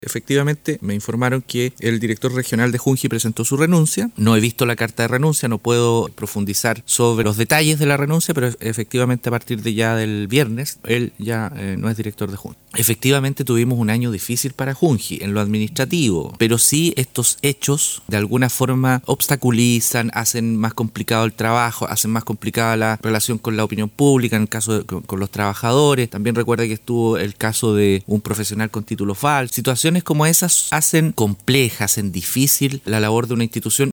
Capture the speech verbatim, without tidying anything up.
Efectivamente, me informaron que el director regional de Junji presentó su renuncia. No he visto la carta de renuncia, no puedo profundizar sobre los detalles de la renuncia, pero efectivamente a partir de ya del viernes, él ya eh, no es director de Junji. Efectivamente tuvimos un año difícil para Junji en lo administrativo, pero sí estos hechos de alguna forma obstaculizan, hacen más complicado el trabajo, hacen más complicada la relación con la opinión pública, en el caso de, con, con los trabajadores. También recuerda que estuvo el caso de un profesional con título falso. Situaciones como esas hacen compleja, hacen difícil la labor de una institución